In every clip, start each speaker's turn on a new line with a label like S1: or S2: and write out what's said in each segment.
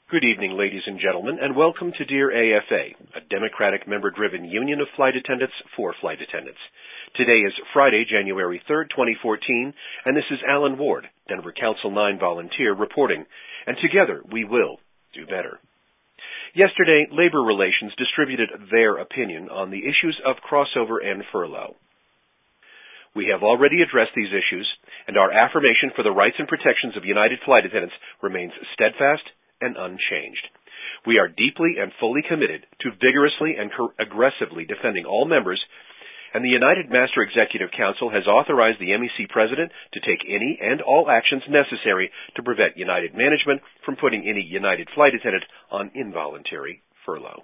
S1: Good evening, ladies and gentlemen, and welcome to Dear AFA, a Democratic member-driven union of flight attendants for flight attendants. Today is Friday, January 3rd, 2014, and this is Alan Ward, Denver Council 9 volunteer, reporting, and together we will do better. Yesterday, Labor Relations distributed their opinion on the issues of crossover and furlough. We have already addressed these issues, and our affirmation for the rights and protections of United flight attendants remains steadfast and unchanged. We are deeply and fully committed to vigorously and aggressively defending all members, and the United Master Executive Council has authorized the MEC President to take any and all actions necessary to prevent United management from putting any United flight attendant on involuntary furlough.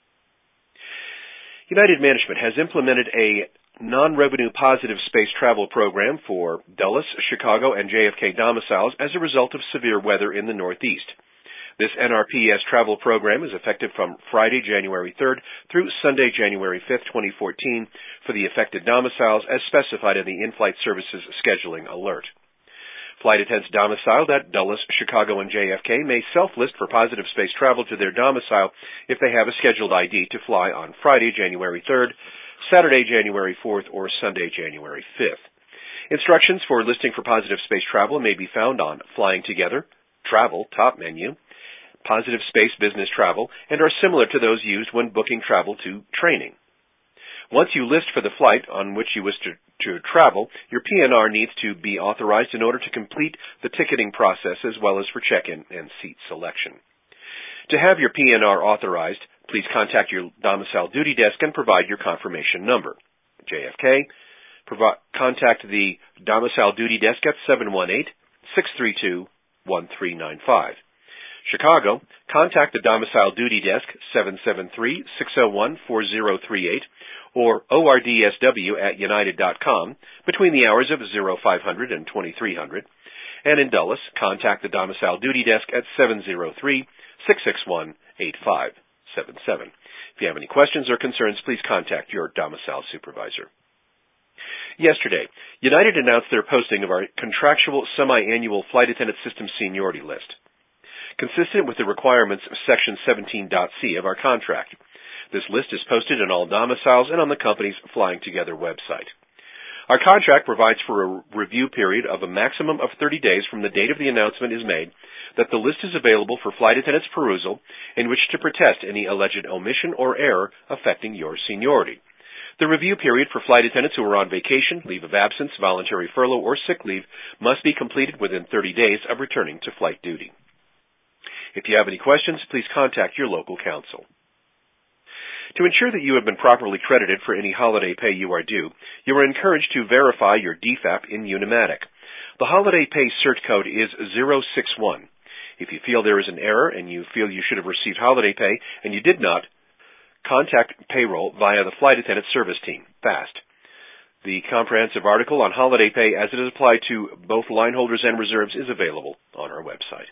S1: United management has implemented a non-revenue positive space travel program for Dulles, Chicago, and JFK domiciles as a result of severe weather in the Northeast. This NRPS travel program is effective from Friday, January 3rd through Sunday, January 5th, 2014 for the affected domiciles as specified in the In-Flight Services Scheduling Alert. Flight attendants domiciled at Dulles, Chicago, and JFK may self-list for positive space travel to their domicile if they have a scheduled ID to fly on Friday, January 3rd, Saturday, January 4th, or Sunday, January 5th. Instructions for listing for positive space travel may be found on Flying Together, Travel, top menu, Positive Space Business Travel, and are similar to those used when booking travel to training. Once you list for the flight on which you wish to travel, your PNR needs to be authorized in order to complete the ticketing process as well as for check-in and seat selection. To have your PNR authorized, please contact your domicile duty desk and provide your confirmation number. JFK, contact the domicile duty desk at 718-632-1395. Chicago, contact the domicile duty desk 773-601-4038 or ordsw@united.com between the hours of 0500 and 2300. And in Dulles, contact the domicile duty desk at 703-661-8577. If you have any questions or concerns, please contact your domicile supervisor. Yesterday, United announced their posting of our contractual semi-annual flight attendant system seniority list, consistent with the requirements of Section 17.c of our contract. This list is posted in all domiciles and on the company's Flying Together website. Our contract provides for a review period of a maximum of 30 days from the date of the announcement is made that the list is available for flight attendants' perusal in which to protest any alleged omission or error affecting your seniority. The review period for flight attendants who are on vacation, leave of absence, voluntary furlough, or sick leave must be completed within 30 days of returning to flight duty. If you have any questions, please contact your local council. To ensure that you have been properly credited for any holiday pay you are due, you are encouraged to verify your DFAP in Unimatic. The holiday pay cert code is 061. If you feel there is an error and you feel you should have received holiday pay and you did not, contact payroll via the Flight Attendant Service Team, FAST. The comprehensive article on holiday pay as it is applied to both line holders and reserves is available on our website.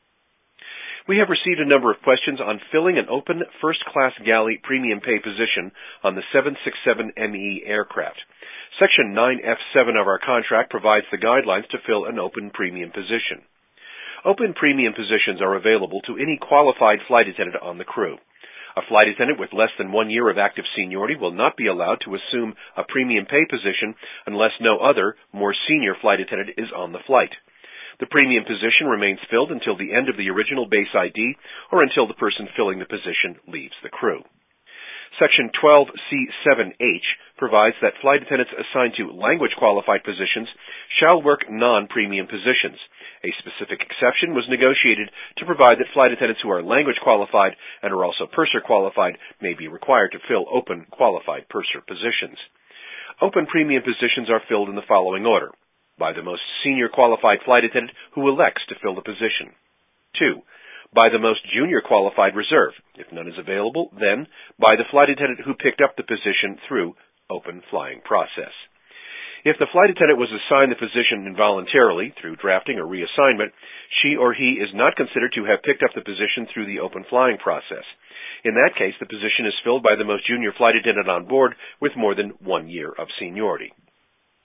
S1: We have received a number of questions on filling an open first-class galley premium pay position on the 767ME aircraft. Section 9F7 of our contract provides the guidelines to fill an open premium position. Open premium positions are available to any qualified flight attendant on the crew. A flight attendant with less than 1 year of active seniority will not be allowed to assume a premium pay position unless no other, more senior flight attendant is on the flight. The premium position remains filled until the end of the original base ID or until the person filling the position leaves the crew. Section 12C7H provides that flight attendants assigned to language-qualified positions shall work non-premium positions. A specific exception was negotiated to provide that flight attendants who are language-qualified and are also purser-qualified may be required to fill open qualified purser positions. Open premium positions are filled in the following order: by the most senior qualified flight attendant who elects to fill the position. 2. By the most junior qualified reserve. If none is available, then by the flight attendant who picked up the position through open flying process. If the flight attendant was assigned the position involuntarily through drafting or reassignment, she or he is not considered to have picked up the position through the open flying process. In that case, the position is filled by the most junior flight attendant on board with more than 1 year of seniority.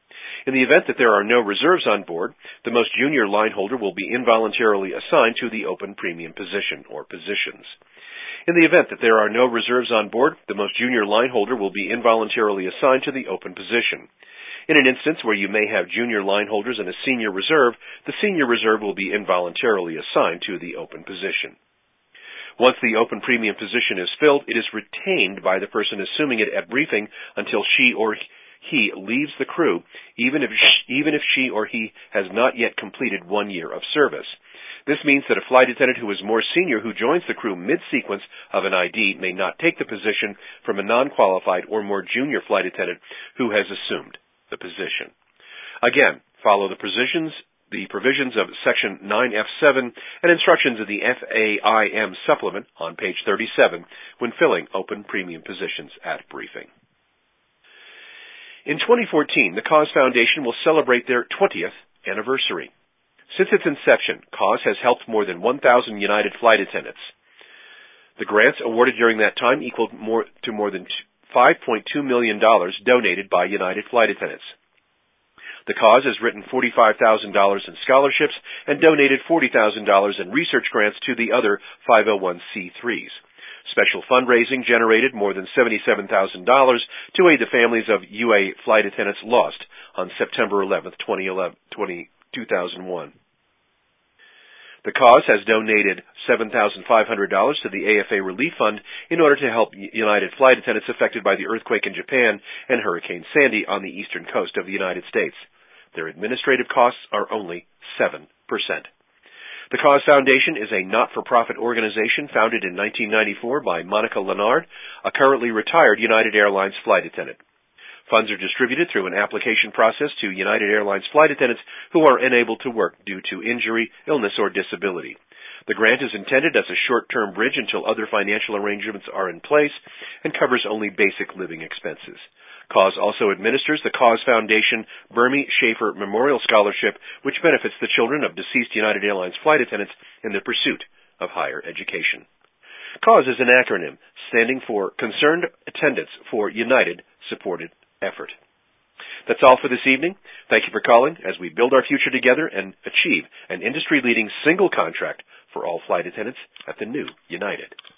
S1: In the event that there are no reserves on board, the most junior line holder will be involuntarily assigned to the open premium position or positions. In the event that there are no reserves on board, the most junior line holder will be involuntarily assigned to the open position. In an instance where you may have junior line holders and a senior reserve, the senior reserve will be involuntarily assigned to the open position. Once the open premium position is filled, it is retained by the person assuming it at briefing until she or he leaves the crew, even if she or he has not yet completed 1 year of service. This means that a flight attendant who is more senior who joins the crew mid-sequence of an ID may not take the position from a non-qualified or more junior flight attendant who has assumed the position. Again, follow the provisions of Section 9F7 and instructions of the FAIM supplement on page 37 when filling open premium positions at briefing. In 2014, the Cause Foundation will celebrate their 20th anniversary. Since its inception, Cause has helped more than 1,000 United flight attendants. The grants awarded during that time equaled more than $5.2 million donated by United flight attendants. The Cause has written $45,000 in scholarships and donated $40,000 in research grants to the other 501c3s. Special fundraising generated more than $77,000 to aid the families of UA flight attendants lost on September 11, 2001. The Cause has donated $7,500 to the AFA Relief Fund in order to help United flight attendants affected by the earthquake in Japan and Hurricane Sandy on the eastern coast of the United States. Their administrative costs are only 7%. The Cause Foundation is a not-for-profit organization founded in 1994 by Monica Lennard, a currently retired United Airlines flight attendant. Funds are distributed through an application process to United Airlines flight attendants who are unable to work due to injury, illness, or disability. The grant is intended as a short-term bridge until other financial arrangements are in place and covers only basic living expenses. Cause also administers the Cause Foundation Burmie Schaefer Memorial Scholarship, which benefits the children of deceased United Airlines flight attendants in the pursuit of higher education. Cause is an acronym standing for Concerned Attendants for United Supported Effort. That's all for this evening. Thank you for calling as we build our future together and achieve an industry-leading single contract for all flight attendants at the new United.